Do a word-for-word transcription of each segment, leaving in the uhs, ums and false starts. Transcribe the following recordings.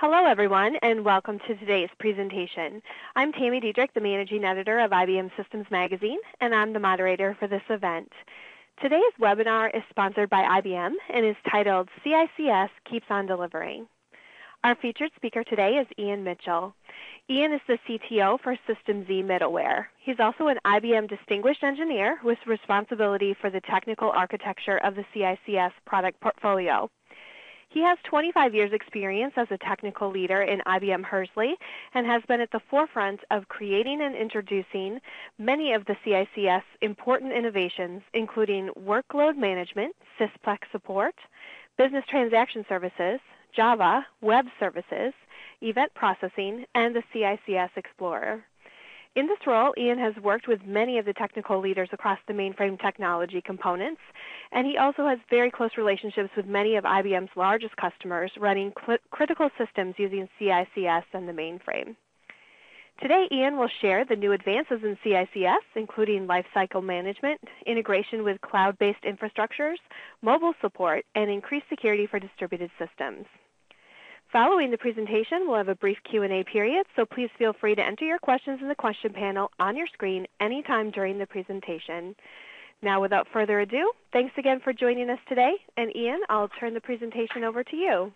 Hello, everyone, and welcome to today's presentation. I'm Tammy Diedrich, the Managing Editor of I B M Systems Magazine, and I'm the moderator for this event. Today's webinar is sponsored by I B M and is titled C I C S Keeps on Delivering. Our featured speaker today is Ian Mitchell. Ian is the C T O for System Z Middleware. He's also an I B M Distinguished Engineer with responsibility for the technical architecture of the C I C S product portfolio. He has twenty-five years experience as a technical leader in I B M Hursley and has been at the forefront of creating and introducing many of the C I C S important innovations, including workload management, Sysplex support, business transaction services, Java, web services, event processing, and the C I C S Explorer. In this role, Ian has worked with many of the technical leaders across the mainframe technology components, and he also has very close relationships with many of I B M's largest customers running critical systems using C I C S and the mainframe. Today, Ian will share the new advances in C I C S, including lifecycle management, integration with cloud-based infrastructures, mobile support, and increased security for distributed systems. Following the presentation, we'll have a brief Q and A period, so please feel free to enter your questions in the question panel on your screen anytime during the presentation. Now, without further ado, thanks again for joining us today. And Ian, I'll turn the presentation over to you.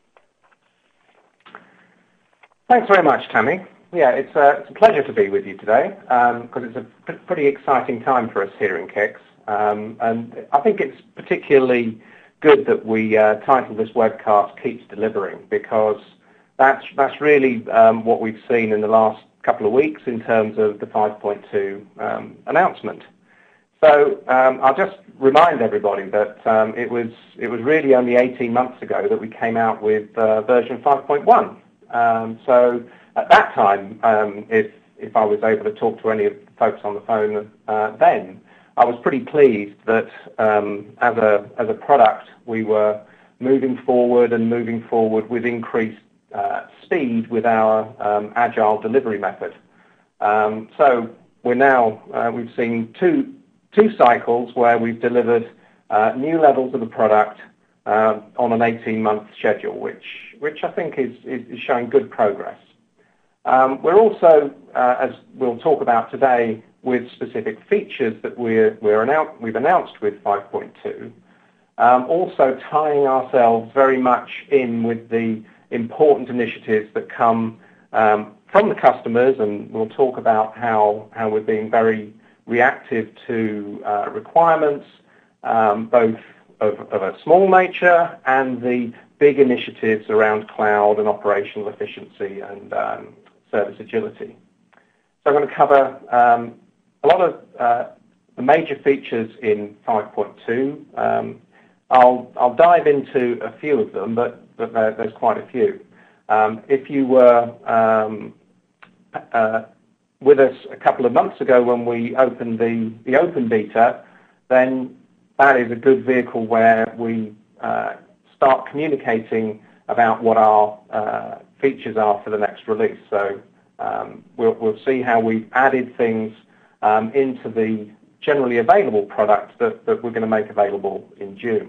Thanks very much, Tammy. Yeah, it's a, it's a pleasure to be with you today because um, it's a p- pretty exciting time for us here in K I C S. Um, and I think it's particularly good that we uh, title this webcast Keeps Delivering, because that's that's really um, what we've seen in the last couple of weeks in terms of the five point two um, announcement. So um, I'll just remind everybody that um, it was it was really only eighteen months ago that we came out with uh, version five point one. Um, so at that time, um, if if I was able to talk to any of the folks on the phone uh, then, I was pretty pleased that um, as a as a product we were moving forward and moving forward with increased uh, speed with our um, agile delivery method. Um, so we're now uh, we've seen two two cycles where we've delivered uh, new levels of the product uh, on an eighteen-month schedule, which which I think is is, is showing good progress. Um, we're also, uh, as we'll talk about today, with specific features that we're, we're annou- we've announced with five point two, um, also tying ourselves very much in with the important initiatives that come um, from the customers, and we'll talk about how, how we're being very reactive to uh, requirements, um, both of, of a small nature and the big initiatives around cloud and operational efficiency and um, service agility. So I'm going to cover um, a lot of uh, the major features in five point two. Um, I'll, I'll dive into a few of them, but, but there, there's quite a few. Um, if you were um, uh, with us a couple of months ago when we opened the, the open beta, then that is a good vehicle where we uh, start communicating about what our uh, features are for the next release. So um, we'll, we'll see how we've added things Um, into the generally available product that, that we're going to make available in June.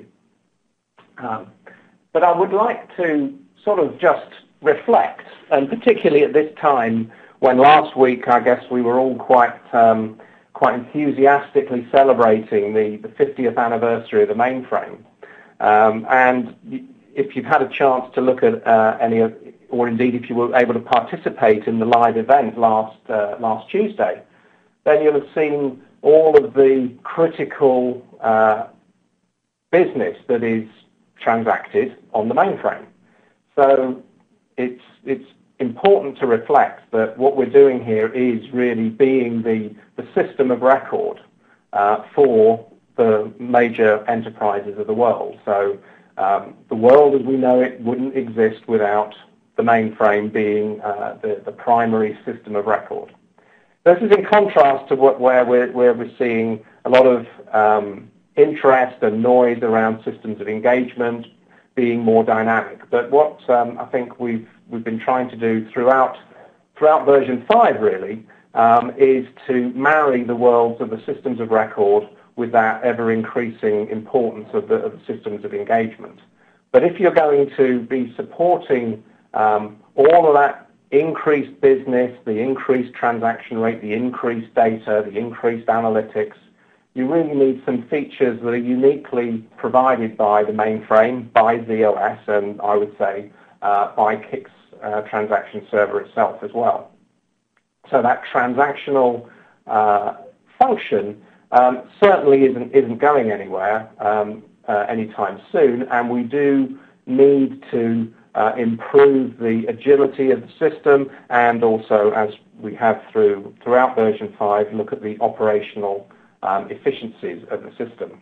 Um, but I would like to sort of just reflect, and particularly at this time when last week I guess we were all quite um, quite enthusiastically celebrating the, the fiftieth anniversary of the mainframe. Um, and if you've had a chance to look at uh, any of, or indeed if you were able to participate in the live event last uh, last Tuesday, then you'll have seen all of the critical uh, business that is transacted on the mainframe. So it's it's important to reflect that what we're doing here is really being the, the system of record uh, for the major enterprises of the world. So um, the world as we know it wouldn't exist without the mainframe being uh, the, the primary system of record. This is in contrast to what, where, we're, where we're seeing a lot of um, interest and noise around systems of engagement being more dynamic. But what um, I think we've, we've been trying to do throughout, throughout version five, really, um, is to marry the worlds of the systems of record with that ever-increasing importance of the, of the systems of engagement. But if you're going to be supporting Um, all of that increased business, the increased transaction rate, the increased data, the increased analytics, you really need some features that are uniquely provided by the mainframe, by Z O S, and I would say uh, by Kix uh, transaction server itself as well. So that transactional uh, function um, certainly isn't, isn't going anywhere um, uh, anytime soon, and we do need to uh, improve the agility of the system, and also, as we have through throughout version five, look at the operational um, efficiencies of the system.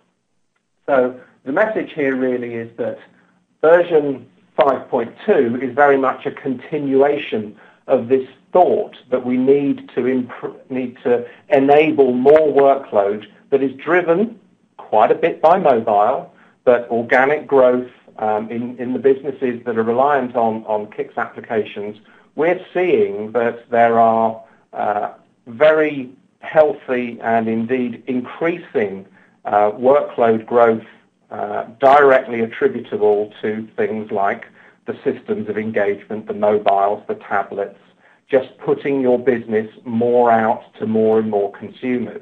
So the message here really is that version five point two is very much a continuation of this thought that we need to imp- need to enable more workload that is driven quite a bit by mobile, but organic growth um, in, in the businesses that are reliant on, on Kix applications. We're seeing that there are uh, very healthy and indeed increasing uh, workload growth uh, directly attributable to things like the systems of engagement, the mobiles, the tablets, just putting your business more out to more and more consumers.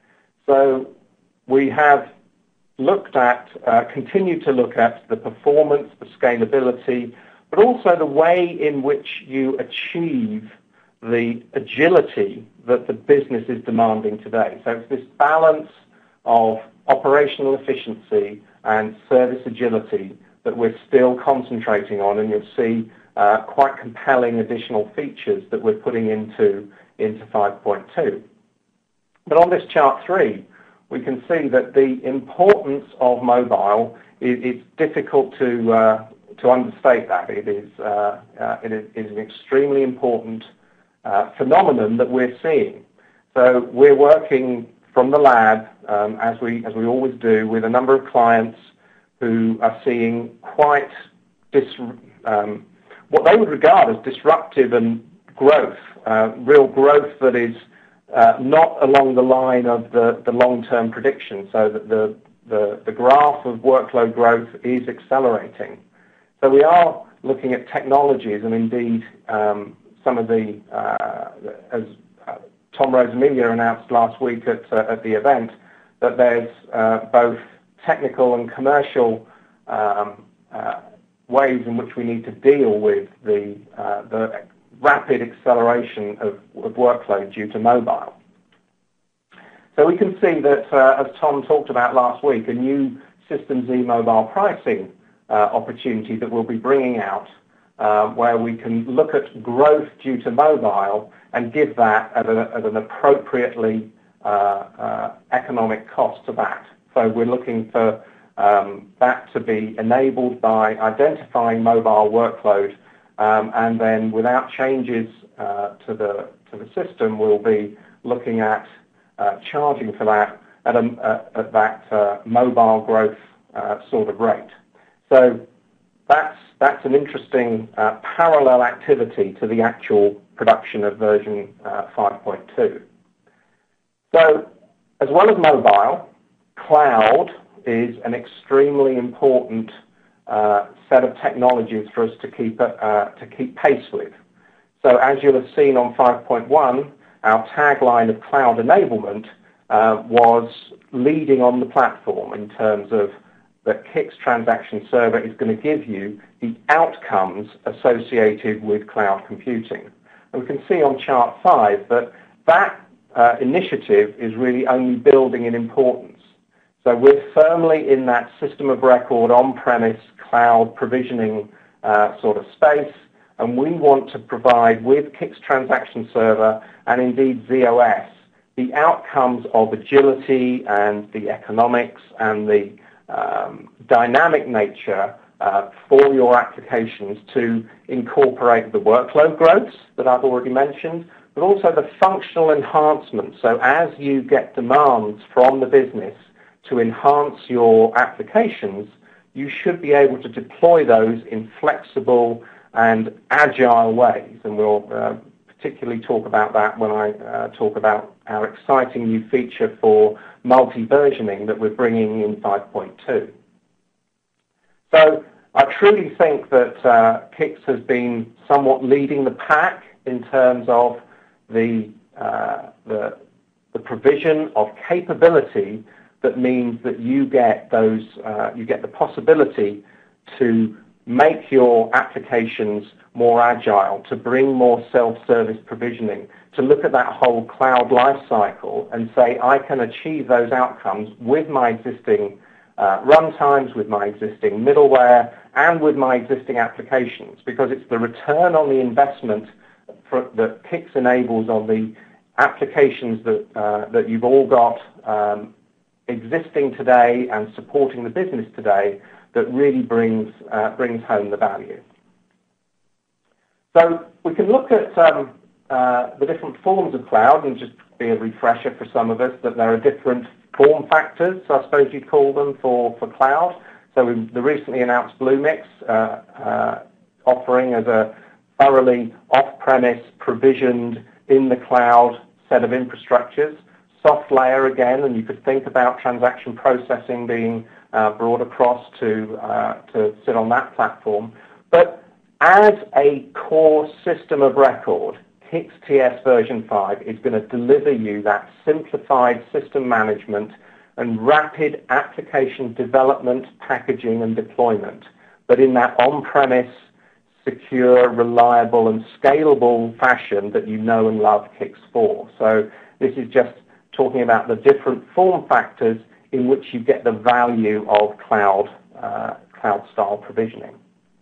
So we have looked at, uh, continue to look at the performance, the scalability, but also the way in which you achieve the agility that the business is demanding today. So it's this balance of operational efficiency and service agility that we're still concentrating on, and you'll see uh, quite compelling additional features that we're putting into, into five point two. But on this chart three, we can see that the importance of mobile, is, it's difficult to, uh, to understate that. It is, uh, uh, it is an extremely important uh, phenomenon that we're seeing. So we're working from the lab, um, as we as we always do, with a number of clients who are seeing quite dis, um, what they would regard as disruptive and growth, uh, real growth that is uh, not along the line of the, the long-term prediction, so that the, the, the graph of workload growth is accelerating. So we are looking at technologies, and indeed um, some of the, uh, as uh, Tom Rosamilia announced last week at, uh, at the event, that there's uh, both technical and commercial um, uh, ways in which we need to deal with the, uh, the rapid acceleration of, of workload due to mobile. So we can see that, uh, as Tom talked about last week, a new System Z mobile pricing uh, opportunity that we'll be bringing out, uh, where we can look at growth due to mobile and give that at, a, at an appropriately uh, uh, economic cost to that. So we're looking for um, that to be enabled by identifying mobile workload, um, and then without changes uh, to the to the system, we'll be looking at uh, charging for that at, a, uh, at that uh, mobile growth uh, sort of rate. So that's that's an interesting uh, parallel activity to the actual production of version uh, five point two. So as well as mobile, cloud is an extremely important uh, set of technologies for us to keep uh, to keep pace with. So as you'll have seen on five point one, our tagline of cloud enablement uh, was leading on the platform in terms of that Kix transaction server is going to give you the outcomes associated with cloud computing. And we can see on chart five that that uh, initiative is really only building in importance. So we're firmly in that system of record, on-premise, cloud provisioning uh, sort of space, and we want to provide with Kix Transaction Server and indeed Z O S the outcomes of agility and the economics and the um, dynamic nature uh, for your applications to incorporate the workload growths that I've already mentioned, but also the functional enhancements. So as you get demands from the business to enhance your applications, you should be able to deploy those in flexible and agile ways. And we'll uh, particularly talk about that when I uh, talk about our exciting new feature for multi-versioning that we're bringing in five point two. So I truly think that uh, K I C S has been somewhat leading the pack in terms of the, uh, the, the provision of capability that means that you get those, uh, you get the possibility to make your applications more agile, to bring more self-service provisioning, to look at that whole cloud life cycle and say, I can achieve those outcomes with my existing uh, runtimes, with my existing middleware, and with my existing applications, because it's the return on the investment for, that K I C S enables on the applications that, uh, that you've all got um, existing today and supporting the business today that really brings, uh, brings home the value. So we can look at um, uh, the different forms of cloud and just be a refresher for some of us that there are different form factors, I suppose you'd call them, for, for cloud. So we, the recently announced Bluemix uh, uh, offering as a thoroughly off-premise, provisioned, in the cloud set of infrastructures. SoftLayer again, and you could think about transaction processing being uh, brought across to, uh, to sit on that platform. But as a core system of record, K I C S T S version five is going to deliver you that simplified system management and rapid application development, packaging, and deployment, but in that on-premise, secure, reliable, and scalable fashion that you know and love K I C S for. So this is just talking about the different form factors in which you get the value of cloud, uh, cloud-style provisioning.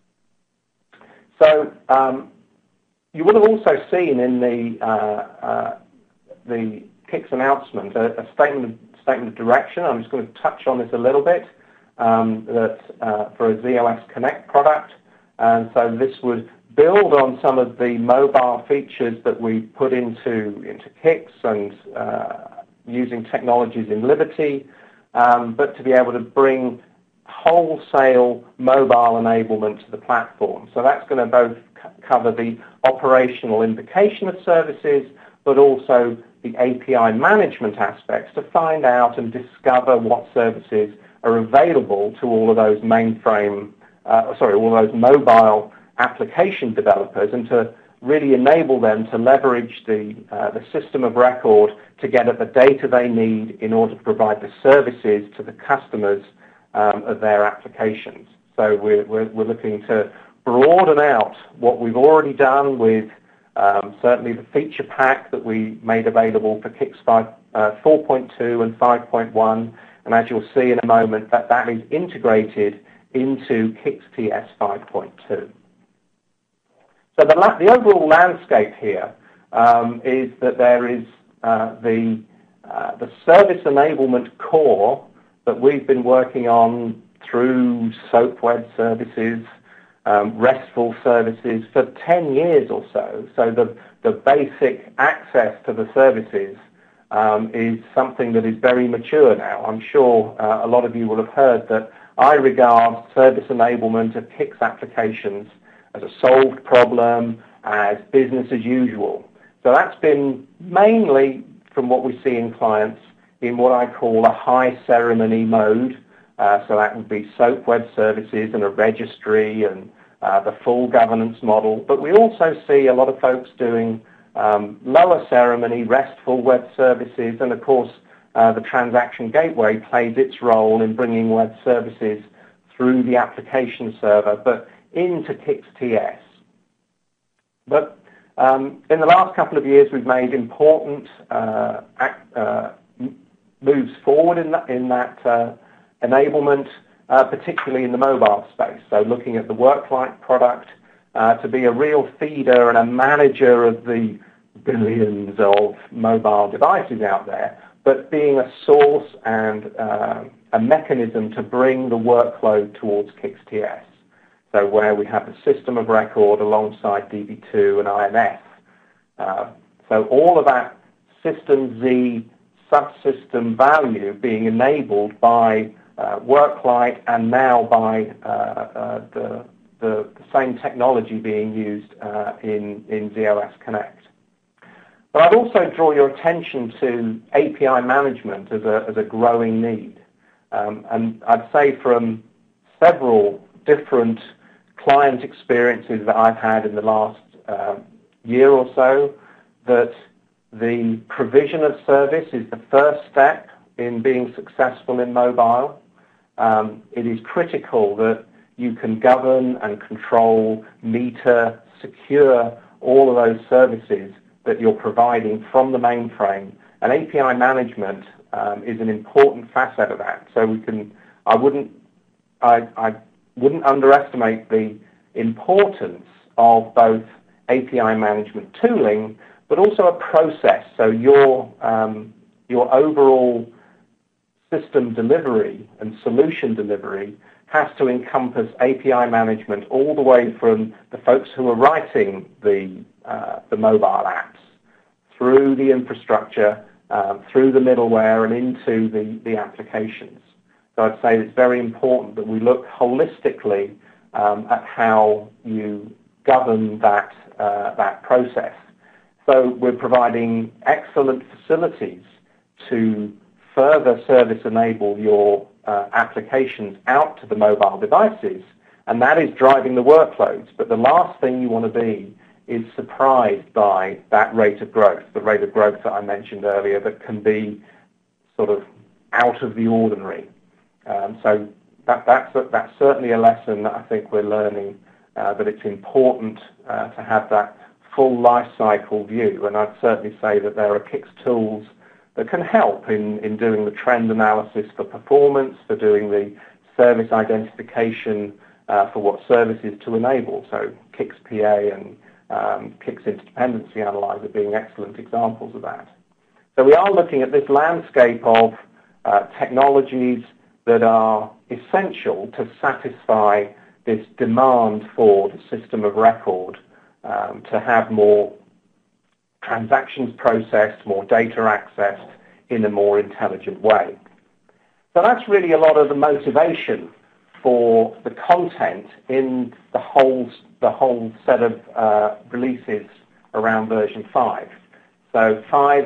So um, you would have also seen in the, uh, uh, the K I C S announcement a, a statement of statement of direction. I'm just going to touch on this a little bit, um, that uh, for a Z O S Connect product. And so this would build on some of the mobile features that we put into, into K I C S and uh, using technologies in Liberty, um, but to be able to bring wholesale mobile enablement to the platform. So that's going to both cover the operational invocation of services, but also the A P I management aspects to find out and discover what services are available to all of those mainframe, uh, sorry, all of those mobile application developers, and to really enable them to leverage the, uh, the system of record to get at the data they need in order to provide the services to the customers um, of their applications. So we're, we're, we're looking to broaden out what we've already done with um, certainly the feature pack that we made available for K I C S four point two and five point one, and as you'll see in a moment, that, that is integrated into K I C S T S five point two. So the, the overall landscape here um, is that there is uh, the, uh, the service enablement core that we've been working on through SOAP web services, um, RESTful services for ten years or so. So the, the basic access to the services um, is something that is very mature now. I'm sure uh, a lot of you will have heard that I regard service enablement of K I C S applications as a solved problem, as business as usual. So that's been mainly, from what we see in clients, in what I call a high ceremony mode. Uh, so that would be SOAP web services and a registry and uh, the full governance model. But we also see a lot of folks doing um, lower ceremony, RESTful web services, and of course uh, the transaction gateway plays its role in bringing web services through the application server, but into K I C S T S. But um, in the last couple of years, we've made important uh, act, uh, moves forward in that, in that uh, enablement, uh, particularly in the mobile space. So looking at the WorkLight product uh, to be a real feeder and a manager of the billions of mobile devices out there, but being a source and uh, a mechanism to bring the workload towards K I C S T S. So where we have the system of record alongside D B two and I M S. Uh, so all of that System Z subsystem value being enabled by uh, WorkLight and now by uh, uh, the, the, the same technology being used uh, in, in Z O S Connect. But I'd also draw your attention to A P I management as a, as a growing need. Um, and I'd say from several different client experiences that I've had in the last uh, year or so that the provision of service is the first step in being successful in mobile. Um, it is critical that you can govern and control, meter, secure all of those services that you're providing from the mainframe. And A P I management um, is an important facet of that. So we can, I wouldn't, I, I wouldn't underestimate the importance of both A P I management tooling, but also a process. So your um, your overall system delivery and solution delivery has to encompass A P I management all the way from the folks who are writing the uh, the mobile apps, through the infrastructure, um, through the middleware, and into the, the applications. So I'd say it's very important that we look holistically um, at how you govern that uh, that process. So we're providing excellent facilities to further service enable your uh, applications out to the mobile devices, and that is driving the workloads. But the last thing you want to be is surprised by that rate of growth, the rate of growth that I mentioned earlier that can be sort of out of the ordinary. Um, so that, that's, that's certainly a lesson that I think we're learning, uh, that it's important uh, to have that full life cycle view. And I'd certainly say that there are K I C S tools that can help in, in doing the trend analysis for performance, for doing the service identification uh, for what services to enable. So K I C S P A and um, K I C S Interdependency Analyzer being excellent examples of that. So we are looking at this landscape of uh, technologies that are essential to satisfy this demand for the system of record, um, to have more transactions processed, more data accessed in a more intelligent way. So that's really a lot of the motivation for the content in the whole, the whole set of uh, releases around version five. So five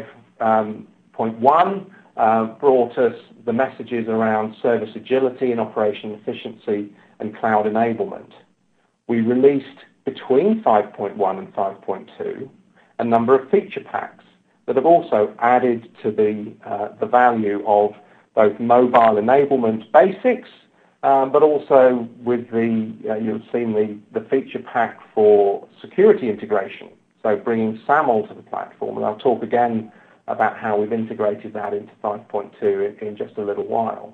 point one um, uh, brought us the messages around service agility and operation efficiency and cloud enablement. We released between five point one and five point two a number of feature packs that have also added to the, uh, the value of both mobile enablement basics, um, but also with the, uh, you've seen the, the feature pack for security integration, so bringing SAML to the platform, and I'll talk again about how we've integrated that into five point two in, in just a little while.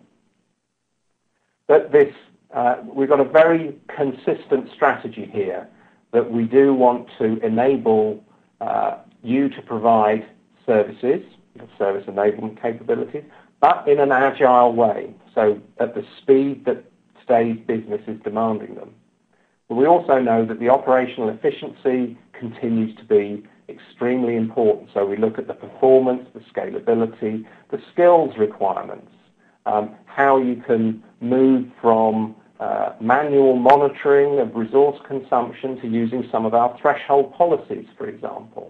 But this, uh, we've got a very consistent strategy here that we do want to enable Uh, you to provide services, service enablement capabilities, but in an agile way, so at the speed that today's business is demanding them. But we also know that the operational efficiency continues to be extremely important. So we look at the performance, the scalability, the skills requirements, um, how you can move from uh, manual monitoring of resource consumption to using some of our threshold policies, for example.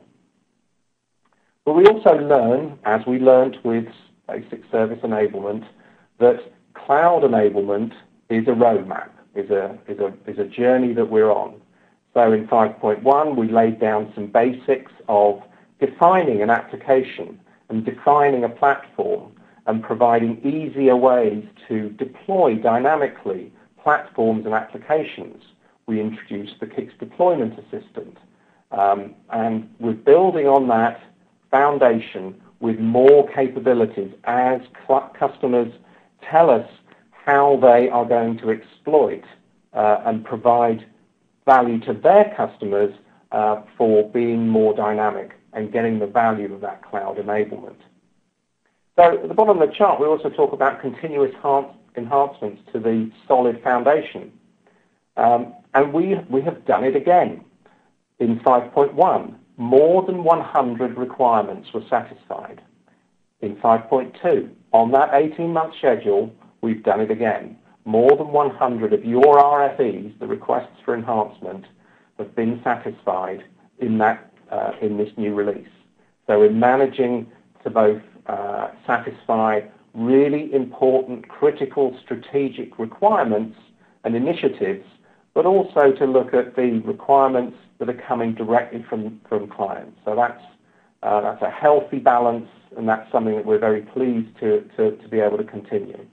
But we also learn, as we learned with basic service enablement, that cloud enablement is a roadmap, is a, is a, is a journey that we're on. So in five point one, we laid down some basics of defining an application and defining a platform and providing easier ways to deploy dynamically platforms and applications. We introduced the K I C S Deployment Assistant, um, and we're building on that foundation with more capabilities as customers tell us how they are going to exploit uh, and provide value to their customers uh, for being more dynamic and getting the value of that cloud enablement. So at the bottom of the chart, we also talk about continuous enhancements to the solid foundation. Um, and we, we have done it again. In five point one, more than one hundred requirements were satisfied. In five point two, on that eighteen-month schedule, we've done it again. More than one hundred of your R F Es, the requests for enhancement, have been satisfied in, that, uh, in this new release. So we're managing to both uh, satisfy really important, critical, strategic requirements and initiatives, but also to look at the requirements that are coming directly from, from clients. So that's, uh, that's a healthy balance, and that's something that we're very pleased to, to, to be able to continue.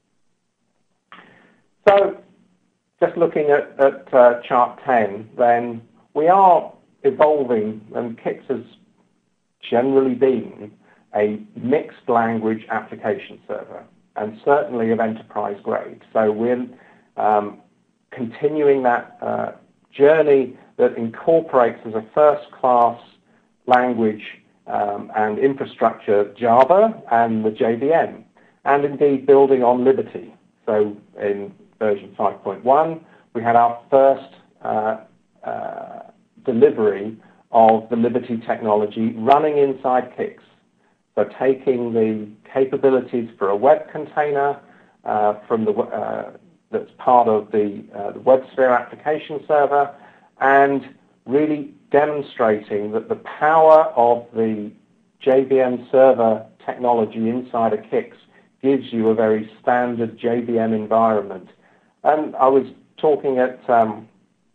So just looking at, at uh, chart ten, then we are evolving, and Kix has generally been a mixed language application server, and certainly of enterprise grade. So we're um, continuing that uh, journey that incorporates as a first-class language um, and infrastructure Java and the J V M, and indeed building on Liberty. So in version five point one, we had our first uh, uh, delivery of the Liberty technology running inside Kix. So taking the capabilities for a web container uh, from the uh, that's part of the, uh, the WebSphere application server, and really demonstrating that the power of the J V M server technology inside a Kix gives you a very standard J V M environment. And I was talking at um,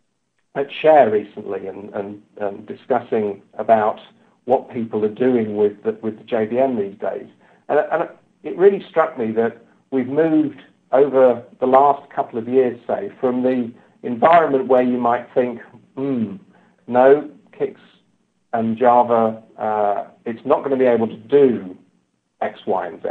at Share recently and, and, and discussing about what people are doing with the, with the J V M these days. And, and it really struck me that we've moved over the last couple of years, say, from the environment where you might think, hmm, no, Kix and Java, uh, it's not going to be able to do X, Y, and Z.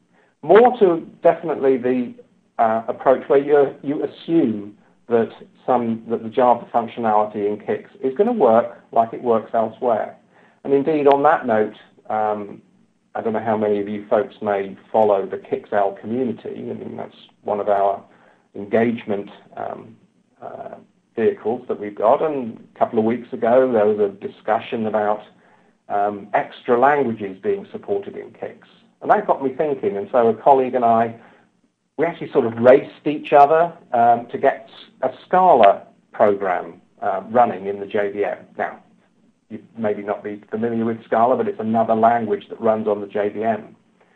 More to definitely the uh, approach where you you assume that some that the Java functionality in Kix is going to work like it works elsewhere. And indeed, on that note, um, I don't know how many of you folks may follow the Kixel community. I mean, that's one of our engagement um, uh, vehicles that we've got. And a couple of weeks ago, there was a discussion about um, extra languages being supported in Kix. And that got me thinking. And so a colleague and I, we actually sort of raced each other um, to get a Scala program uh, running in the J V M. Now, you maybe not be familiar with Scala, but it's another language that runs on the J V M.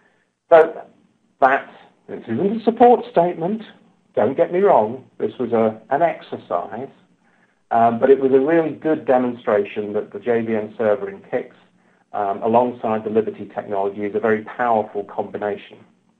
So that, this isn't a support statement, don't get me wrong, this was a, an exercise, um, but it was a really good demonstration that the J V M server in Kix, um, alongside the Liberty technology, is a very powerful combination.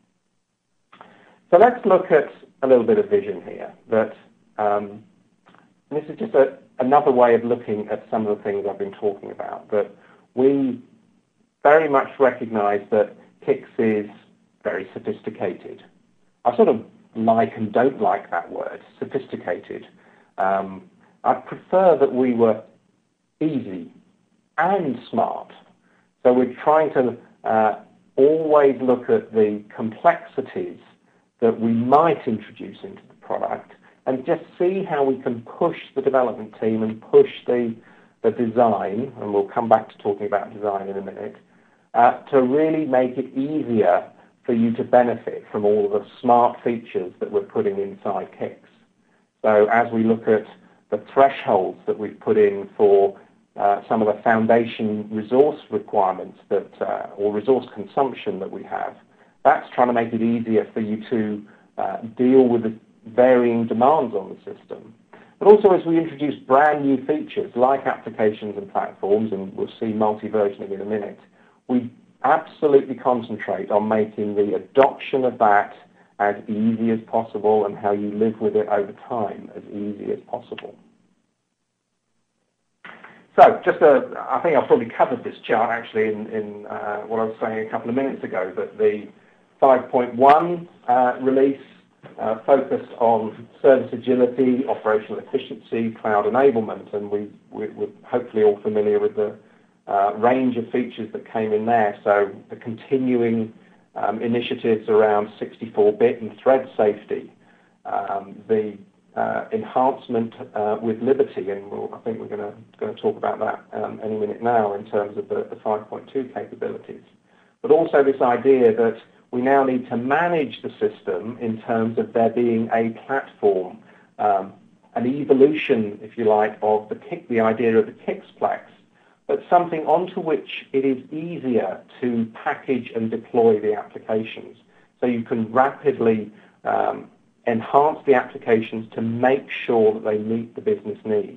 So let's look at a little bit of vision here. That um, this is just a another way of looking at some of the things I've been talking about, that we very much recognize that Kix is very sophisticated. I sort of like and don't like that word, sophisticated. Um, I prefer that we were easy and smart. So we're trying to uh, always look at the complexities that we might introduce into the product and just see how we can push the development team and push the, the design, and we'll come back to talking about design in a minute, uh, to really make it easier for you to benefit from all of the smart features that we're putting inside Kix. So as we look at the thresholds that we've put in for uh, some of the foundation resource requirements that, uh, or resource consumption that we have, that's trying to make it easier for you to uh, deal with the varying demands on the system. But also as we introduce brand new features like applications and platforms, and we'll see multi-versioning in a minute, we absolutely concentrate on making the adoption of that as easy as possible and how you live with it over time as easy as possible. So just a, I think I've probably covered this chart actually in, in uh, what I was saying a couple of minutes ago, that the five point one uh, release Uh, focused on service agility, operational efficiency, cloud enablement, and we, we, we're hopefully all familiar with the uh, range of features that came in there. So the continuing um, initiatives around sixty-four bit and thread safety, um, the uh, enhancement uh, with Liberty, and we'll, I think we're going to going to talk about that um, any minute now in terms of the, the five point two capabilities. But also this idea that we now need to manage the system in terms of there being a platform, um, an evolution, if you like, of the Kix, the idea of the Kixplex, but something onto which it is easier to package and deploy the applications. So you can rapidly um, enhance the applications to make sure that they meet the business needs.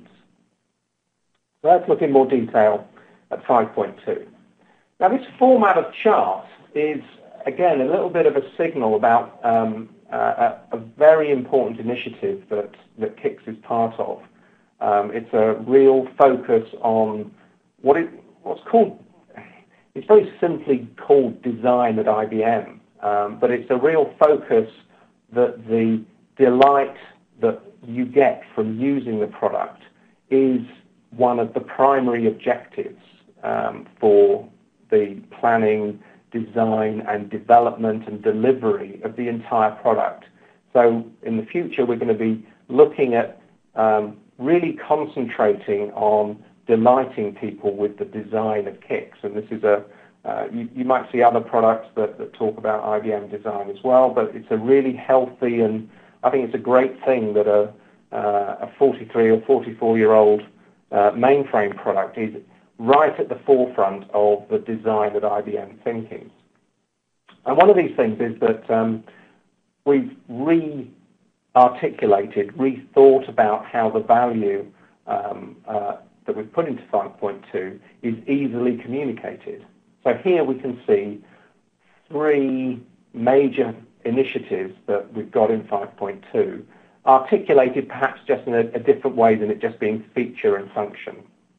So let's look in more detail at five point two. Now, this format of chart is, again, a little bit of a signal about um, uh, a, a very important initiative that, that K I C S is part of. Um, it's a real focus on what it, what's called, it's very simply called design at I B M, um, but it's a real focus that the delight that you get from using the product is one of the primary objectives um, for the planning, design and development and delivery of the entire product. So in the future we're going to be looking at um, really concentrating on delighting people with the design of K I C S, and this is a uh, you, you might see other products that, that talk about I B M design as well, but it's a really healthy, and I think it's a great thing that a, uh, a forty-three or forty-four year old uh, mainframe product is right at the forefront of the design at I B M thinking. And one of these things is that um, we've re-articulated, rethought about how the value um, uh, that we've put into five point two is easily communicated. So here we can see three major initiatives that we've got in five point two, articulated perhaps just in a, a different way than it just being feature and function.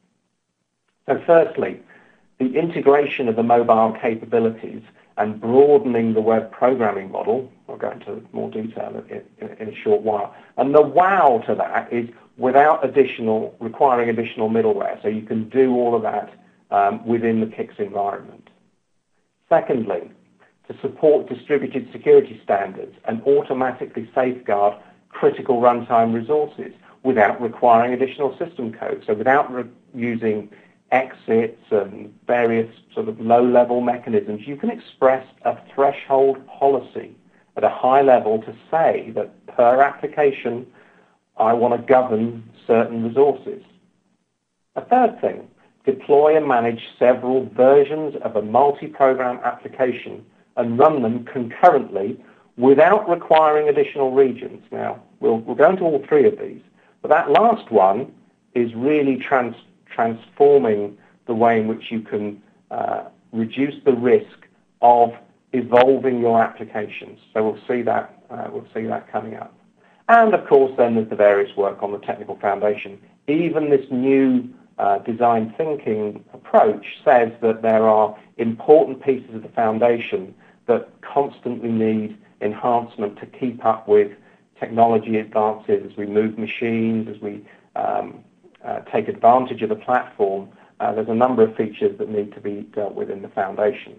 So firstly, the integration of the mobile capabilities and broadening the web programming model. I'll go into more detail in, in, in a short while. And the wow to that is without additional, requiring additional middleware. So you can do all of that um, within the K I C S environment. Secondly, to support distributed security standards and automatically safeguard critical runtime resources without requiring additional system code. So without re- using exits and various sort of low-level mechanisms, you can express a threshold policy at a high level to say that per application, I want to govern certain resources. A third thing, deploy and manage several versions of a multi-program application and run them concurrently without requiring additional regions. Now, we'll, we'll go into all three of these, but that last one is really trans transforming the way in which you can uh, reduce the risk of evolving your applications. So we'll see that uh, we'll see that coming up. And of course, then there's the various work on the technical foundation. Even this new uh, design thinking approach says that there are important pieces of the foundation that constantly need enhancement to keep up with technology advances as we move machines, as we um, Uh, take advantage of the platform. Uh, there's a number of features that need to be dealt with in the foundation.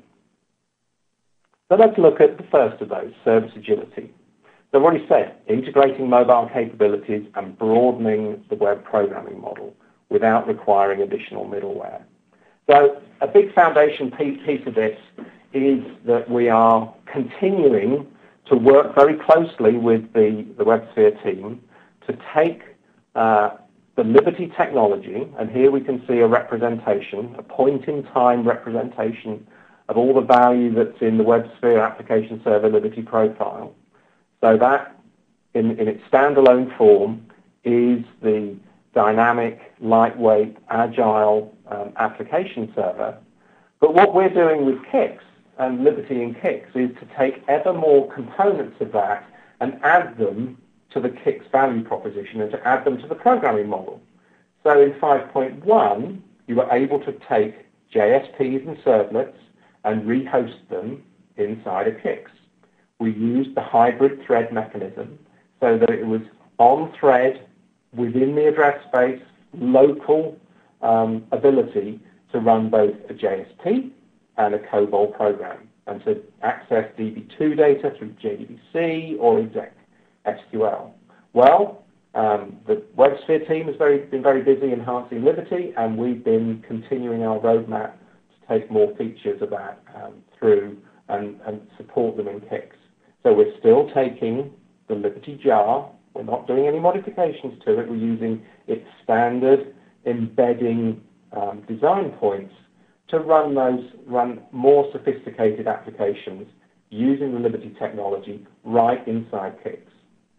So let's look at the first of those, service agility. So I've already said, integrating mobile capabilities and broadening the web programming model without requiring additional middleware. So a big foundation piece of this is that we are continuing to work very closely with the, the WebSphere team to take uh, the Liberty technology, and here we can see a representation, a point-in-time representation of all the value that's in the WebSphere application server Liberty profile. So that, in, in its standalone form, is the dynamic, lightweight, agile um, application server. But what we're doing with K I C S and Liberty in K I C S is to take ever more components of that and add them to the K I C S value proposition and to add them to the programming model. So in five point one, you were able to take J S Ps and servlets and rehost them inside a K I C S. We used the hybrid thread mechanism so that it was on-thread, within the address space, local um, ability to run both a J S P and a COBOL program, and to access D B two data through J D B C or exec S Q L. Well, um, the WebSphere team has very, been very busy enhancing Liberty, and we've been continuing our roadmap to take more features of that um, through and, and support them in K I C S. So we're still taking the Liberty jar. We're not doing any modifications to it. We're using its standard embedding um, design points to run those, run more sophisticated applications using the Liberty technology right inside K I C S.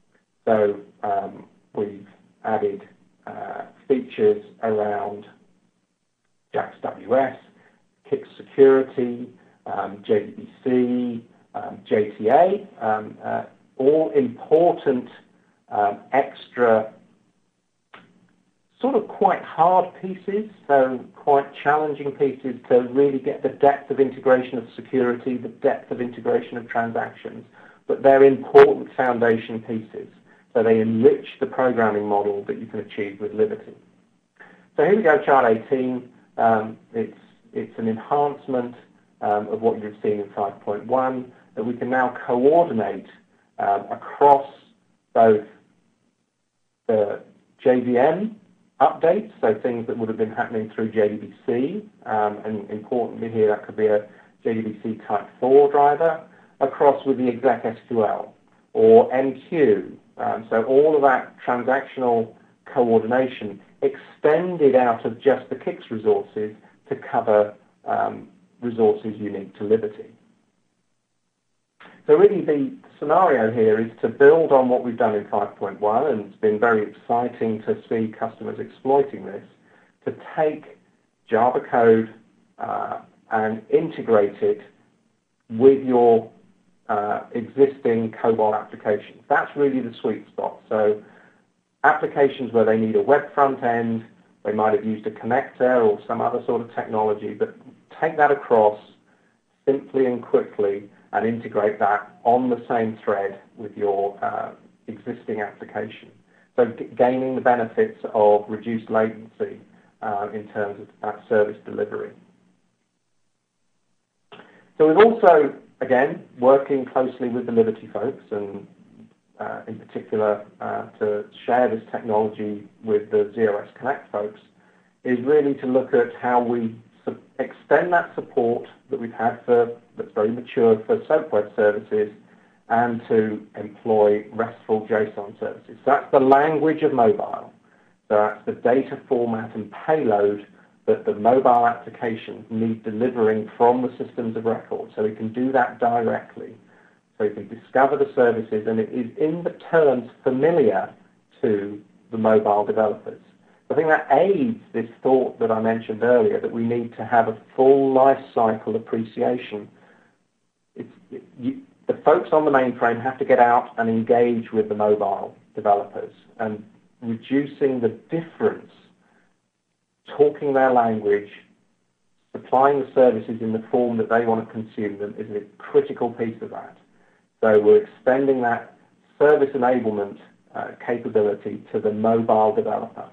So um, we've added uh, features around JAX W S, KICS security, um, J D B C, um, J T A, um, uh, all important um, extra sort of quite hard pieces, so quite challenging pieces to really get the depth of integration of security, the depth of integration of transactions, but they're important foundation pieces. So they enrich the programming model that you can achieve with Liberty. So here we go, chart eighteen. Um, it's, it's an enhancement um, of what you've seen in five point one, that we can now coordinate um, across both the J V M updates, so things that would have been happening through J D B C, um, and importantly here that could be a J D B C type four driver, across with the exec S Q L or M Q. Um, so all of that transactional coordination extended out of just the KICS resources to cover um, resources unique to Liberty. So really the scenario here is to build on what we've done in five point one, and it's been very exciting to see customers exploiting this, to take Java code uh, and integrate it with your uh, existing COBOL applications. That's really the sweet spot. So applications where they need a web front end, they might have used a connector or some other sort of technology, but take that across simply and quickly and integrate that on the same thread with your uh, existing application. So g gaining the benefits of reduced latency uh, in terms of that service delivery. So we've also, again, working closely with the Liberty folks, and uh, in particular uh, to share this technology with the Z O S Connect folks, is really to look at how we extend that support that we've had for, that's very mature for SOAP web services, and to employ RESTful JSON services. So that's the language of mobile. So that's the data format and payload that the mobile applications need delivering from the systems of record. So we can do that directly. So you can discover the services, and it is in the terms familiar to the mobile developers. I think that aids this thought that I mentioned earlier, that we need to have a full life cycle appreciation. It's, it, you, the folks on the mainframe have to get out and engage with the mobile developers, and reducing the difference, talking their language, supplying the services in the form that they want to consume them is a critical piece of that. So we're extending that service enablement uh, capability to the mobile developer.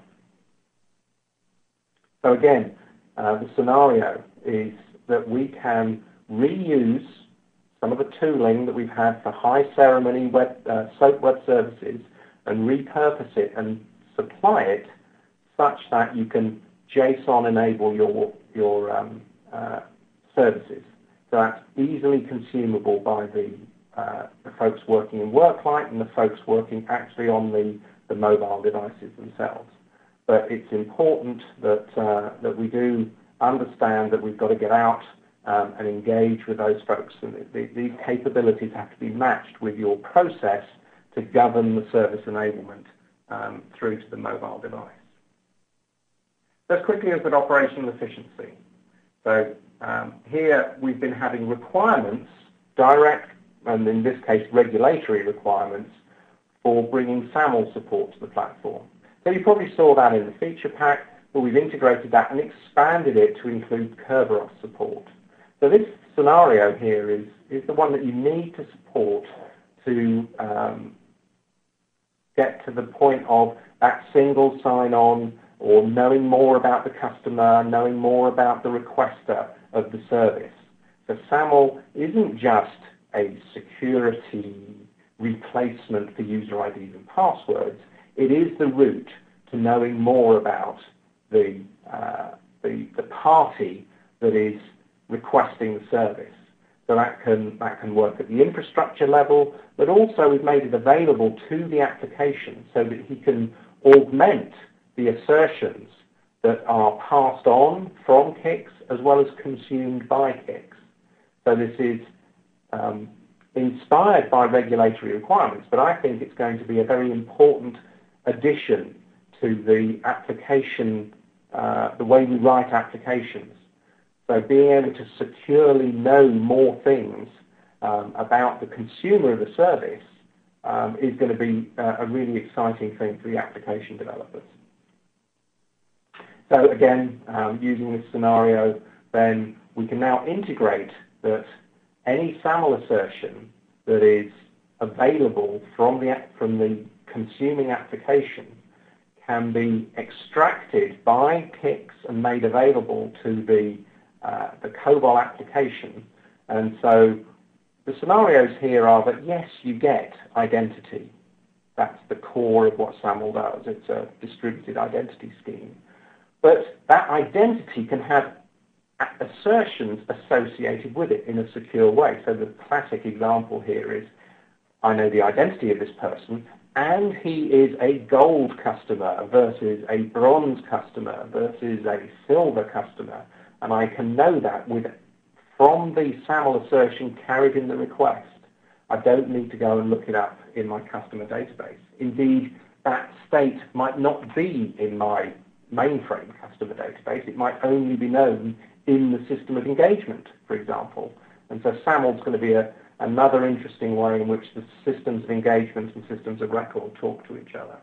So again, uh, the scenario is that we can reuse some of the tooling that we've had for high ceremony web, uh, SOAP web services, and repurpose it and supply it such that you can JSON enable your, your um, uh, services. So that's easily consumable by the, uh, the folks working in WorkLight and the folks working actually on the, the mobile devices themselves. But it's important that, uh, that we do understand that we've got to get out um, and engage with those folks. And the, these capabilities have to be matched with your process to govern the service enablement um, through to the mobile device. As quickly as with operational efficiency. So um, here we've been having requirements, direct, and in this case regulatory requirements, for bringing SAML support to the platform. So you probably saw that in the feature pack, but we've integrated that and expanded it to include Kerberos support. So this scenario here is, is the one that you need to support to um, get to the point of that single sign-on, or knowing more about the customer, knowing more about the requester of the service. So SAML isn't just a security replacement for user I Ds and passwords. It is the route to knowing more about the, uh, the, the party that is requesting the service. So that can, that can work at the infrastructure level, but also we've made it available to the application so that he can augment the assertions that are passed on from KICS as well as consumed by KICS. So this is um, inspired by regulatory requirements, but I think it's going to be a very important addition to the application, uh, the way we write applications. So being able to securely know more things um, about the consumer of the service um, is going to be uh, a really exciting thing for the application developers. So again, um, using this scenario, then we can now integrate that any SAML assertion that is available from the, from the consuming application can be extracted by Kix and made available to the, uh, the COBOL application. And so the scenarios here are that, yes, you get identity. That's the core of what SAML does. It's a distributed identity scheme. But that identity can have assertions associated with it in a secure way. So the classic example here is, I know the identity of this person, and he is a gold customer versus a bronze customer versus a silver customer. And I can know that with from the SAML assertion carried in the request. I don't need to go and look it up in my customer database. Indeed, that state might not be in my mainframe customer database. It might only be known in the system of engagement, for example. And so SAML is going to be a, another interesting way in which the systems of engagement and systems of record talk to each other.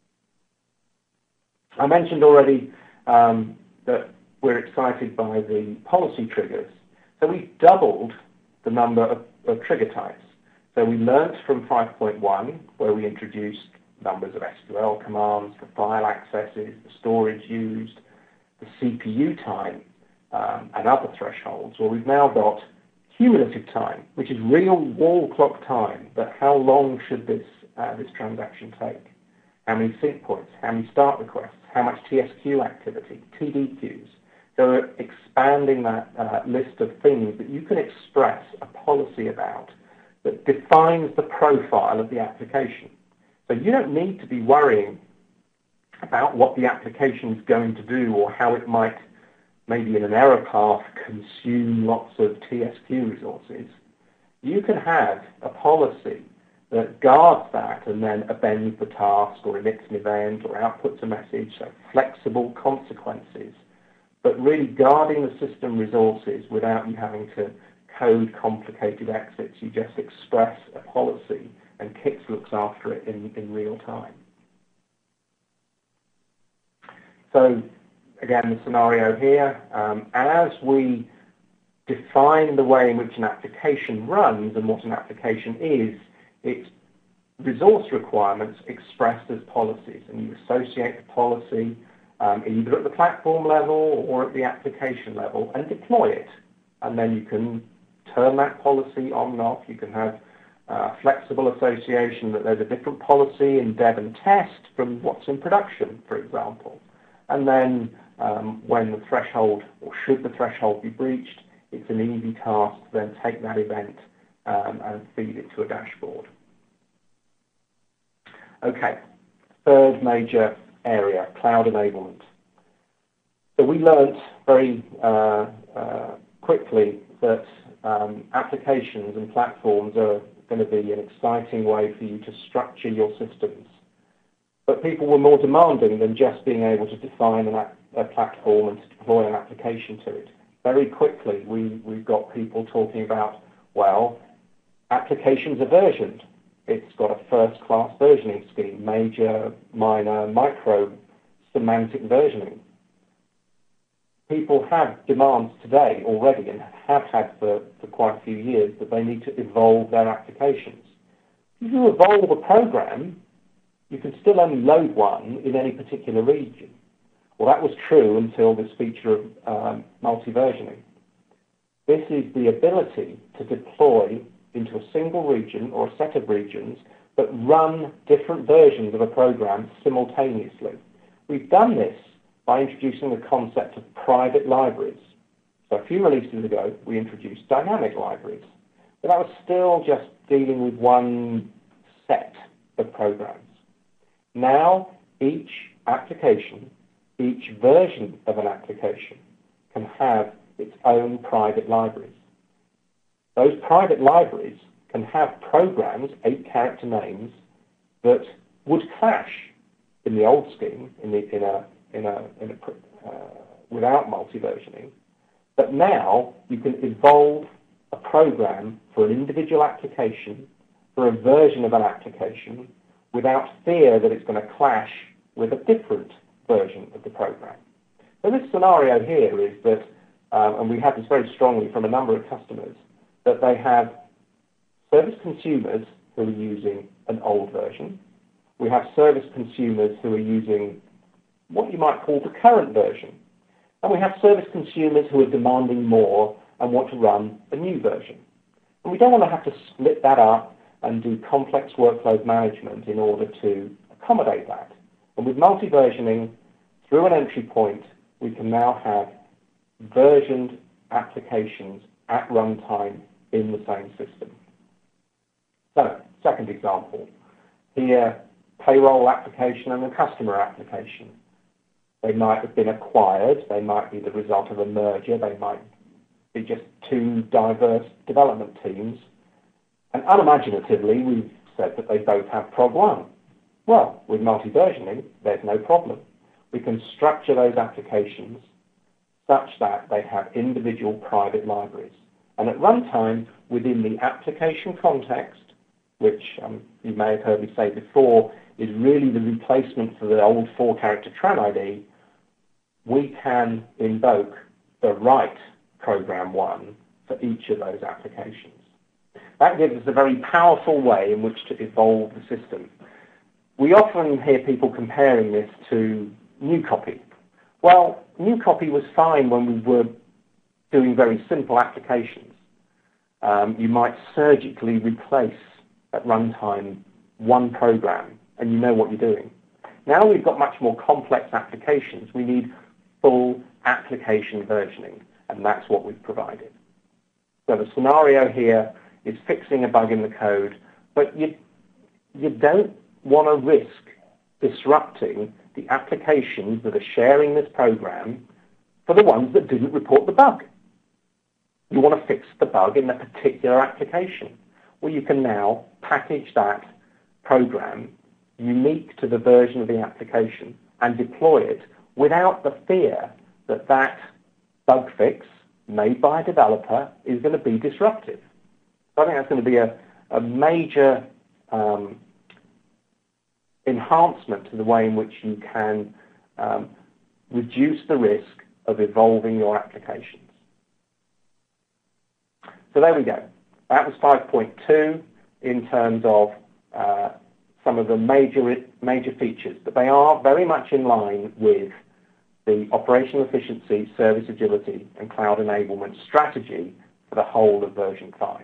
I mentioned already um, that we're excited by the policy triggers. So we've doubled the number of, of trigger types. So we learnt from five point one, where we introduced numbers of S Q L commands, the file accesses, the storage used, the C P U time, um, and other thresholds. Well, we've now got cumulative time, which is real wall clock time, but how long should this, uh, this transaction take? How many sync points? How many start requests? How much T S Q activity? T D Qs? So we're expanding that uh, list of things that you can express a policy about that defines the profile of the application. So you don't need to be worrying about what the application is going to do or how it might, maybe in an error path, consume lots of T S Q resources. You can have a policy that guards that and then appends the task or emits an event or outputs a message, so flexible consequences, but really guarding the system resources without you having to code complicated exits. You just express a policy and Kix looks after it in, in real time. So again, the scenario here, um, as we define the way in which an application runs and what an application is, it's resource requirements expressed as policies, and you associate the policy um, either at the platform level or at the application level and deploy it. And then you can turn that policy on and off. You can have uh, flexible association that there's a different policy in dev and test from what's in production, for example. And then um, when the threshold, or should the threshold be breached, it's an easy task to then take that event um, and feed it to a dashboard. Okay, third major area, cloud enablement. So we learnt very uh, uh, quickly that um, applications and platforms are going to be an exciting way for you to structure your systems. But people were more demanding than just being able to define an app, a platform and to deploy an application to it. Very quickly, we, we've got people talking about, well, applications are versioned. It's got a first-class versioning scheme, major, minor, micro semantic versioning. People have demands today already and have had for, for quite a few years that they need to evolve their applications. If you evolve a program, you can still only load one in any particular region. Well, that was true until this feature of um, multi-versioning. This is the ability to deploy into a single region or a set of regions, but run different versions of a program simultaneously. We've done this by introducing the concept of private libraries. So a few releases ago, we introduced dynamic libraries. But that was still just dealing with one set of programs. Now, each application, each version of an application can have its own private libraries. Those private libraries can have programs, eight-character names, that would clash in the old scheme, in, the, in a, in a, in a uh, without multi-versioning. But now you can evolve a program for an individual application, for a version of an application, without fear that it's going to clash with a different version of the program. So this scenario here is that, um, and we have this very strongly from a number of customers, that they have service consumers who are using an old version. We have service consumers who are using what you might call the current version. And we have service consumers who are demanding more and want to run a new version. And we don't want to have to split that up and do complex workload management in order to accommodate that. And with multi-versioning, through an entry point, we can now have versioned applications at runtime in the same system. So, second example. Here, payroll application and a customer application. They might have been acquired. They might be the result of a merger. They might be just two diverse development teams. And unimaginatively, we've said that they both have prog one. Well, with multi-versioning, there's no problem. We can structure those applications such that they have individual private libraries. And at runtime, within the application context, which um, you may have heard me say before, is really the replacement for the old four-character Tran I D, we can invoke the right program one for each of those applications. That gives us a very powerful way in which to evolve the system. We often hear people comparing this to New Copy. Well, New Copy was fine when we were doing very simple applications. Um, you might surgically replace at runtime one program and you know what you're doing. Now we've got much more complex applications. We need full application versioning, and that's what we've provided. So the scenario here is fixing a bug in the code, but you, you don't want to risk disrupting the applications that are sharing this program for the ones that didn't report the bug. You want to fix the bug in a particular application. Well, you can now package that program unique to the version of the application and deploy it without the fear that that bug fix made by a developer is going to be disruptive. So I think that's going to be a, a major um, enhancement to the way in which you can um, reduce the risk of evolving your applications. So there we go. That was five point two in terms of uh, some of the major major features, but they are very much in line with the operational efficiency, service agility, and cloud enablement strategy for the whole of version five.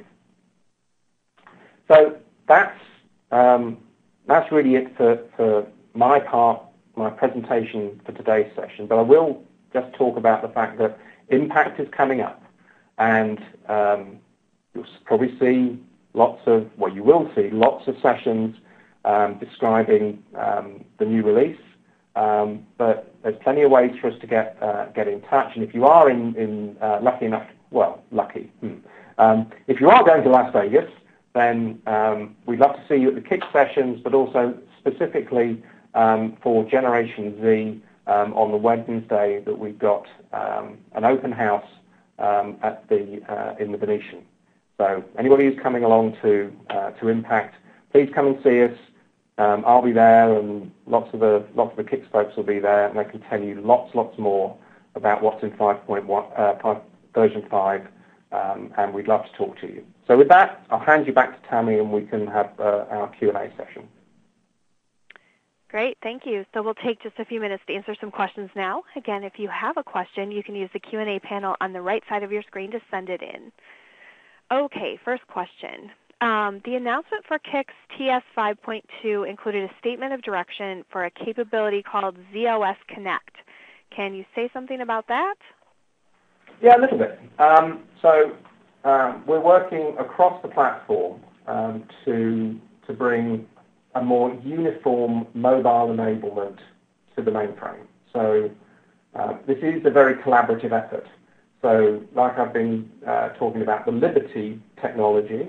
So that's um, that's really it for, for my part, my presentation for today's session. But I will just talk about the fact that Impact is coming up, and um, you'll probably see lots of, well, you will see lots of sessions um, describing um, the new release. Um, but there's plenty of ways for us to get uh, get in touch. And if you are in, in uh, lucky enough, well, lucky, hmm. um, if you are going to Las Vegas, then um, we'd love to see you at the Kick sessions, but also specifically um, for Generation Z um, on the Wednesday that we've got um, an open house um, at the uh, in the Venetian. So anybody who's coming along to uh, to Impact, please come and see us. Um, I'll be there, and lots of the lots of the Kicks folks will be there, and they can tell you lots, lots more about what's in five point one, uh, version five, um, and we'd love to talk to you. So with that, I'll hand you back to Tammy, and we can have uh, our Q and A session. Great, thank you. So we'll take just a few minutes to answer some questions now. Again, if you have a question, you can use the Q and A panel on the right side of your screen to send it in. Okay, first question. Um, the announcement for Kick's T S five point two included a statement of direction for a capability called Z O S Connect. Can you say something about that? Yeah, a little bit. Um, so um, we're working across the platform um, to to bring a more uniform mobile enablement to the mainframe. So uh, this is a very collaborative effort. So like I've been uh, talking about the Liberty technology,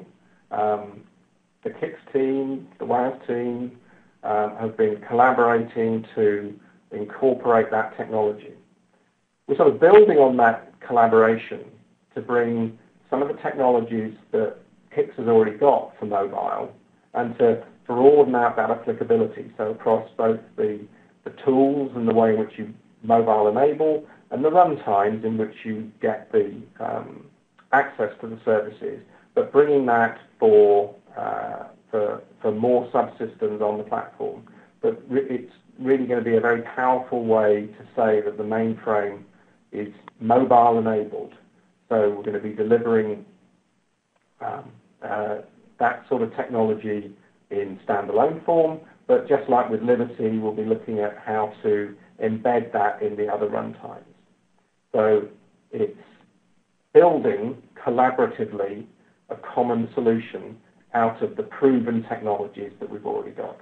um, the Kix team, the W A S team, um, have been collaborating to incorporate that technology. We're sort of building on that collaboration to bring some of the technologies that Kix has already got for mobile and to broaden out that applicability, so across both the, the tools and the way in which you mobile enable and the runtimes in which you get the um, access to the services, but bringing that for, uh, for, for more subsystems on the platform. But re- it's really going to be a very powerful way to say that the mainframe is mobile enabled. So we're going to be delivering um, uh, that sort of technology in standalone form, but just like with Liberty, we'll be looking at how to embed that in the other runtimes. So it's building collaboratively a common solution out of the proven technologies that we've already got.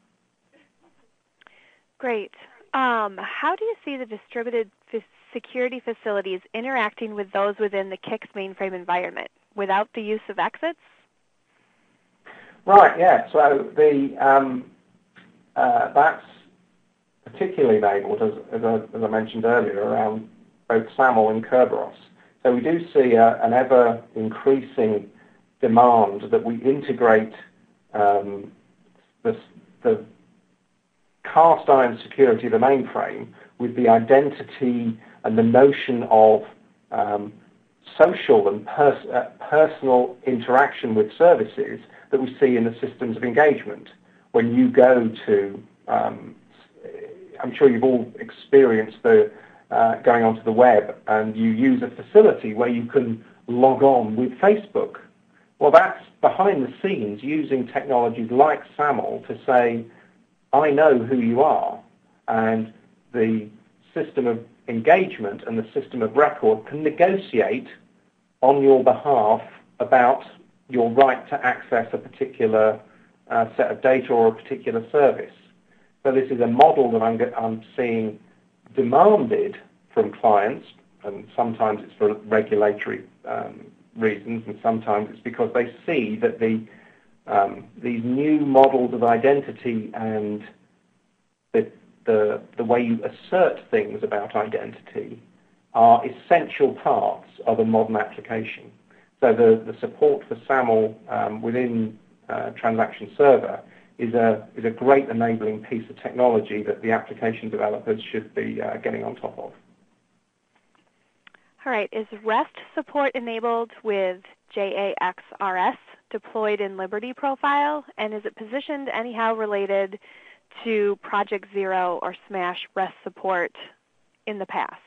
Great. Um, how do you see the distributed f- security facilities interacting with those within the Kix mainframe environment without the use of exits? Right, yeah. So the um, uh, that's particularly enabled, as, as, I, as I mentioned earlier, around both SAML and Kerberos. So we do see a, an ever-increasing demand that we integrate um, the, the cast iron security of the mainframe with the identity and the notion of um, social and pers- uh, personal interaction with services that we see in the systems of engagement. When you go to, um, I'm sure you've all experienced the uh, going onto the web and you use a facility where you can log on with Facebook. Well, that's behind the scenes using technologies like SAML to say, I know who you are, and the system of engagement and the system of record can negotiate on your behalf about your right to access a particular uh, set of data or a particular service. So this is a model that I'm, I'm seeing demanded from clients, and sometimes it's for regulatory um, reasons, and sometimes it's because they see that the um, these new models of identity and the, the, the way you assert things about identity are essential parts of a modern application. So the, the support for SAML um, within uh, Transaction Server is a, is a great enabling piece of technology that the application developers should be uh, getting on top of. All right. Is REST support enabled with J A X R S deployed in Liberty Profile? And is it positioned anyhow related to Project Zero or Smash REST support in the past?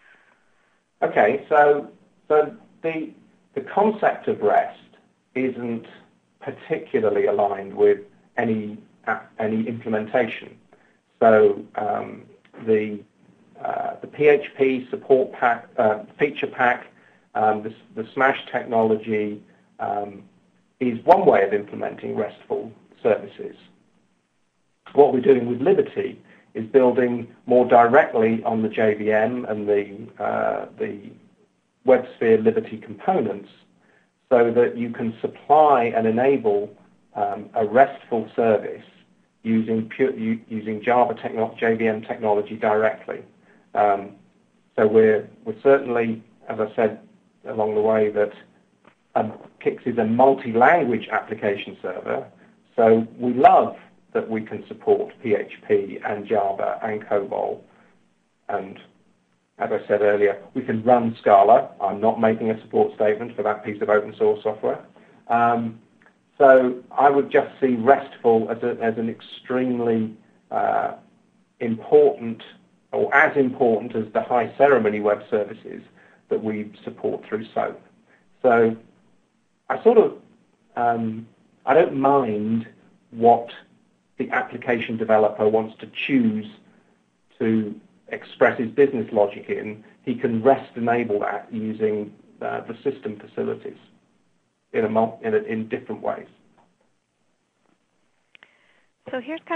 Okay, so, so the, the concept of REST isn't particularly aligned with any, any implementation. So um, the Uh, the P H P support pack, uh, feature pack, um, the, the Smash technology um, is one way of implementing RESTful services. What we're doing with Liberty is building more directly on the J V M and the, uh, the WebSphere Liberty components so that you can supply and enable um, a RESTful service using, pure, using Java techno- J V M technology directly. Um, so we're, we're certainly, as I said along the way, that um, Kix is a multi-language application server. So we love that we can support P H P and Java and COBOL. And as I said earlier, we can run Scala. I'm not making a support statement for that piece of open source software. Um, so I would just see RESTful as, a, as an extremely uh, important or as important as the high ceremony web services that we support through SOAP. So I sort of, um, I don't mind what the application developer wants to choose to express his business logic in. He can REST enable that using uh, the system facilities in, a, in, a, in different ways. So here's kind of a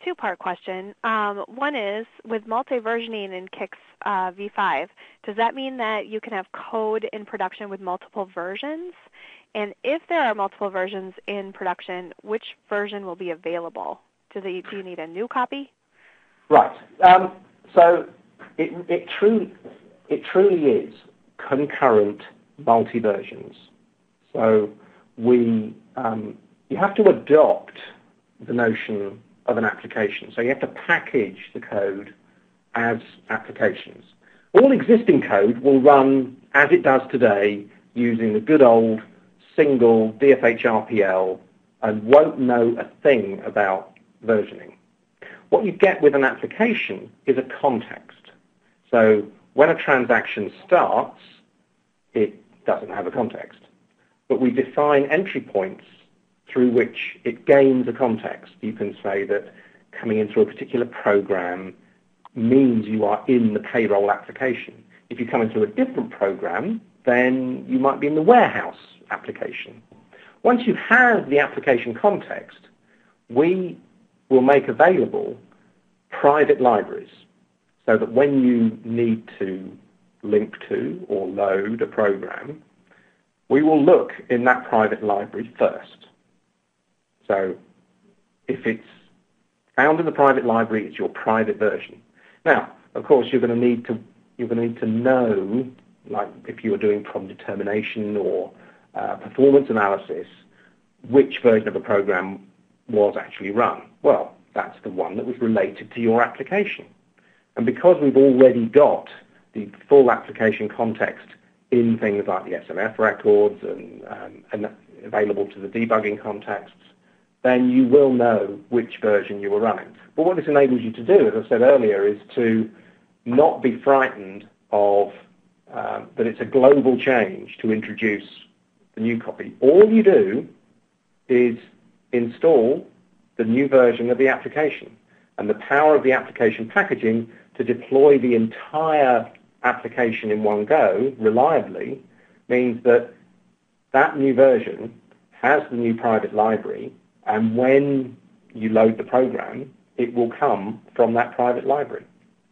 two-part question. Um, one is, with multi-versioning in Kix uh, v five, does that mean that you can have code in production with multiple versions? And if there are multiple versions in production, which version will be available? Do, they, do you need a new copy? Right. Um, so it, it, true, it truly is concurrent multi-versions. So we, um, you have to adopt the notion of an application. So you have to package the code as applications. All existing code will run as it does today using the good old single D F H R P L and won't know a thing about versioning. What you get with an application is a context. So when a transaction starts, it doesn't have a context. But we define entry points through which it gains a context. You can say that coming in through a particular program means you are in the payroll application. If you come in through a different program, then you might be in the warehouse application. Once you have the application context, we will make available private libraries so that when you need to link to or load a program, we will look in that private library first. So if it's found in the private library, it's your private version. Now, of course, you're going to need to you're going to need to know, like if you were doing problem determination or uh, performance analysis, which version of a program was actually run. Well, that's the one that was related to your application. And because we've already got the full application context in things like the S M F records and, um, and available to the debugging contexts, then you will know which version you were running. But what this enables you to do, as I said earlier, is to not be frightened of uh, that it's a global change to introduce the new copy. All you do is install the new version of the application, and the power of the application packaging to deploy the entire application in one go reliably means that that new version has the new private library, and when you load the program, it will come from that private library.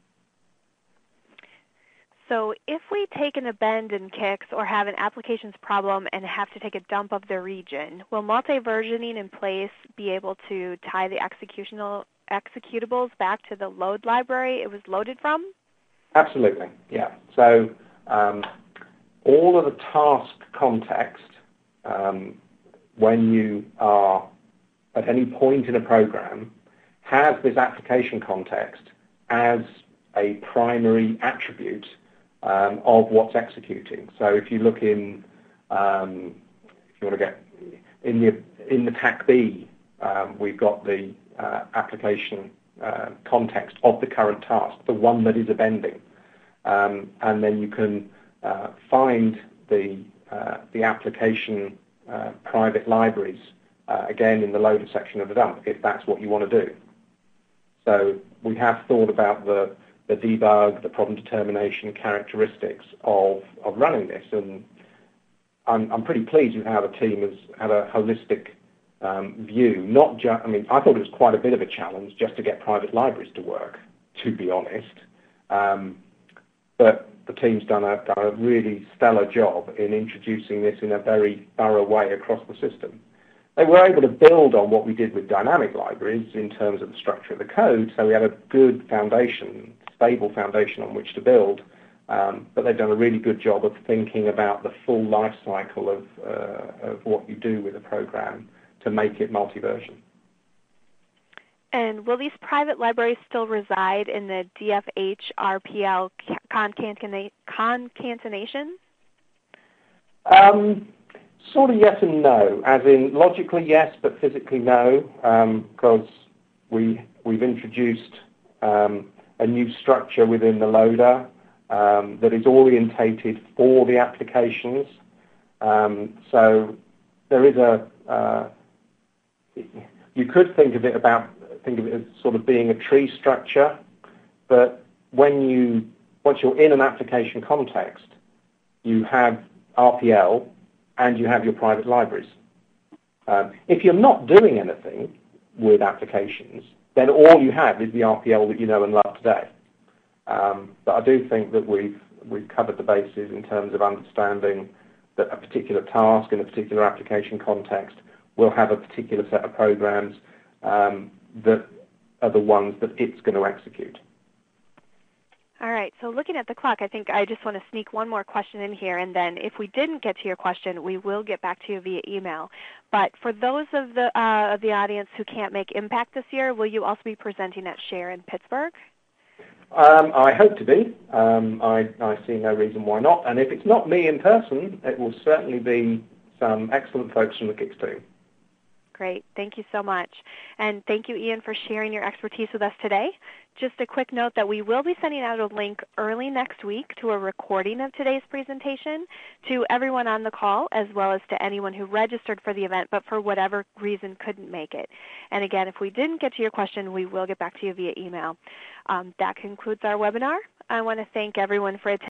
So if we take an abend in Kix or have an applications problem and have to take a dump of the region, will multi-versioning in place be able to tie the executional executables back to the load library it was loaded from? Absolutely, yeah. So um, all of the task context, um, when you are at any point in a program, has this application context as a primary attribute um, of what's executing. So if you look in, um, if you want to get in the in the T A C B, um, we've got the uh, application uh, context of the current task, the one that is abending, um, and then you can uh, find the uh, the application uh, private libraries uh, again in the loader section of the dump if that's what you want to do. So we have thought about the the debug, the problem determination characteristics of, of running this, and I'm, I'm pretty pleased with how the team has had a holistic um, view. Not just, I mean, I thought it was quite a bit of a challenge just to get private libraries to work, to be honest. Um, but the team's done a, done a really stellar job in introducing this in a very thorough way across the system. They were able to build on what we did with dynamic libraries in terms of the structure of the code, so we had a good foundation, stable foundation on which to build, um, but they've done a really good job of thinking about the full life cycle of, uh, of what you do with a program to make it multi-version. And will these private libraries still reside in the D F H R P L concatena concatenation? Um, Sort of yes and no, as in logically yes, but physically no, because um, we, we've introduced um, a new structure within the loader um, that is orientated for the applications. Um, so there is a, uh, you could think of it about, think of it as sort of being a tree structure, but when you, once you're in an application context, you have R P L, and you have your private libraries. Um, if you're not doing anything with applications, then all you have is the R P L that you know and love today. Um, but I do think that we've we've covered the bases in terms of understanding that a particular task in a particular application context will have a particular set of programs um, that are the ones that it's going to execute. All right, so looking at the clock, I think I just want to sneak one more question in here, and then if we didn't get to your question, we will get back to you via email. But for those of the, uh, of the audience who can't make Impact this year, will you also be presenting at SHARE in Pittsburgh? Um, I hope to be. Um, I, I see no reason why not. And if it's not me in person, it will certainly be some excellent folks from the Kix team. Great. Thank you so much. And thank you, Ian, for sharing your expertise with us today. Just a quick note that we will be sending out a link early next week to a recording of today's presentation to everyone on the call, as well as to anyone who registered for the event but for whatever reason couldn't make it. And again, if we didn't get to your question, we will get back to you via email. Um, that concludes our webinar. I want to thank everyone for attending.